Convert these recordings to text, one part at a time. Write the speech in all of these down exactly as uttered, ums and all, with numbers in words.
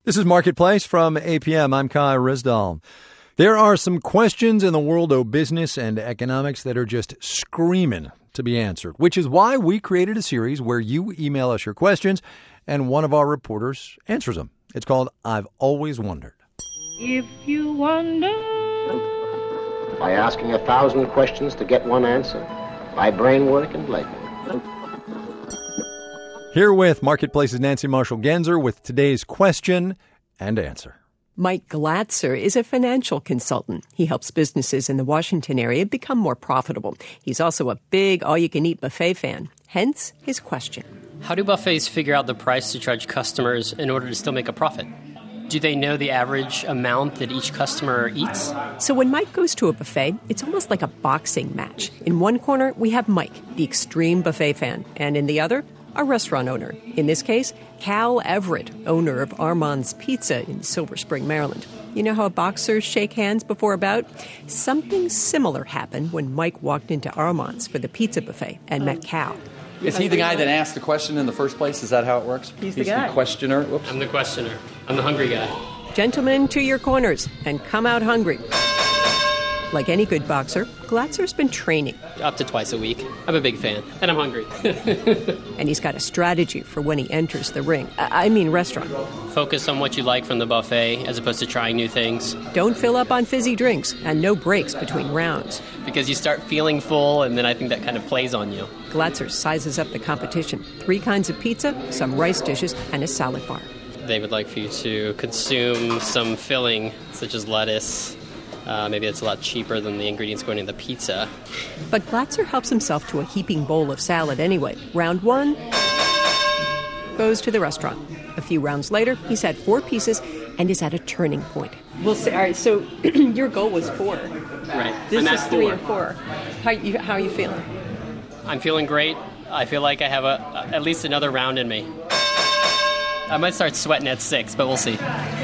This is Marketplace from A P M. I'm Kai Risdall. There are some questions in the world of business and economics that are just screaming to be answered, which is why we created a series where you email us your questions and one of our reporters answers them. It's called I've Always Wondered. If you wonder... By asking a thousand questions to get one answer. By brain work and leg work. Here with Marketplace's Nancy Marshall-Genzer with today's question and answer. Mike Glatzer is a financial consultant. He helps businesses in the Washington area become more profitable. He's also a big all-you-can-eat buffet fan, hence his question. How do buffets figure out the price to charge customers in order to still make a profit? Do they know the average amount that each customer eats? So when Mike goes to a buffet, it's almost like a boxing match. In one corner, we have Mike, the extreme buffet fan, and in the other, a restaurant owner. In this case, Cal Everett, owner of Armand's Pizza in Silver Spring, Maryland. You know how boxers shake hands before a bout? Something similar happened when Mike walked into Armand's for the pizza buffet and met Cal. Is he the guy that asked the question in the first place? Is that how it works? He's the He's guy. the questioner? Whoops. I'm the questioner. I'm the hungry guy. Gentlemen, to your corners and come out hungry. Like any good boxer, Glatzer's been training. Up to twice a week. I'm a big fan, and I'm hungry. And he's got a strategy for when he enters the ring. I mean restaurant. Focus on what you like from the buffet as opposed to trying new things. Don't fill up on fizzy drinks and no breaks between rounds. Because you start feeling full, and then I think that kind of plays on you. Glatzer sizes up the competition. Three kinds of pizza, some rice dishes, and a salad bar. They would like for you to consume some filling, such as lettuce. Uh, maybe it's a lot cheaper than the ingredients going in the pizza. But Glatzer helps himself to a heaping bowl of salad anyway. Round one goes to the restaurant. A few rounds later, he's had four pieces and is at a turning point. We'll see. All right, so your goal was four. Right. This I'm is at three four. and four. How you, how are you feeling? I'm feeling great. I feel like I have a, at least another round in me. I might start sweating at six, but we'll see.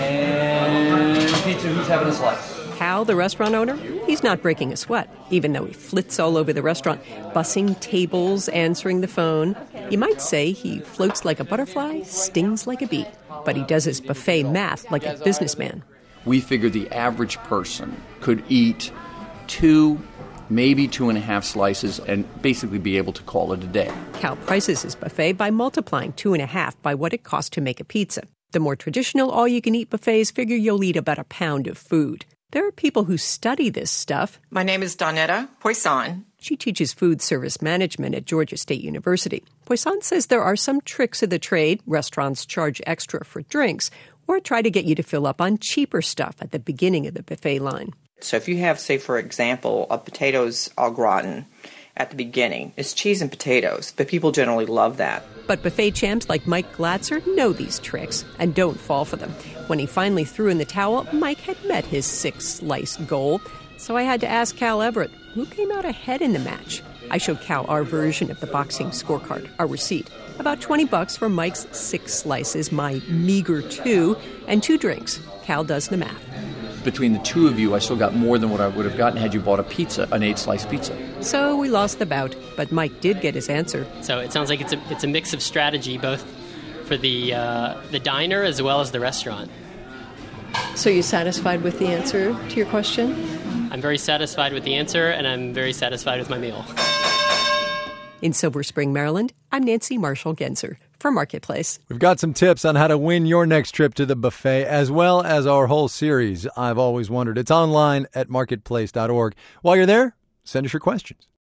And pizza, who's having a slice? Cal, the restaurant owner, he's not breaking a sweat, even though he flits all over the restaurant, bussing tables, answering the phone. You might say he floats like a butterfly, stings like a bee. But he does his buffet math like a businessman. We figure the average person could eat two, maybe two and a half slices and basically be able to call it a day. Cal prices his buffet by multiplying two and a half by what it costs to make a pizza. The more traditional all-you-can-eat buffets figure you'll eat about a pound of food. There are people who study this stuff. My name is Donetta Poisson. She teaches food service management at Georgia State University. Poisson says there are some tricks of the trade. Restaurants charge extra for drinks or try to get you to fill up on cheaper stuff at the beginning of the buffet line. So if you have, say, for example, a potatoes au gratin at the beginning, it's cheese and potatoes, but people generally love that. But buffet champs like Mike Glatzer know these tricks and don't fall for them. When he finally threw in the towel, Mike had met his six-slice goal. So I had to ask Cal Everett, who came out ahead in the match? I showed Cal our version of the boxing scorecard, our receipt. About twenty bucks for Mike's six slices, my meager two, and two drinks. Cal does the math. Between the two of you, I still got more than what I would have gotten had you bought a pizza, an eight-slice pizza. So we lost the bout, but Mike did get his answer. So it sounds like it's a it's a mix of strategy, both for the uh, the diner as well as the restaurant. So you're satisfied with the answer to your question? I'm very satisfied with the answer, and I'm very satisfied with my meal. In Silver Spring, Maryland, I'm Nancy Marshall-Genzer for Marketplace. We've got some tips on how to win your next trip to the buffet, as well as our whole series, I've Always Wondered. It's online at marketplace dot org. While you're there, send us your questions.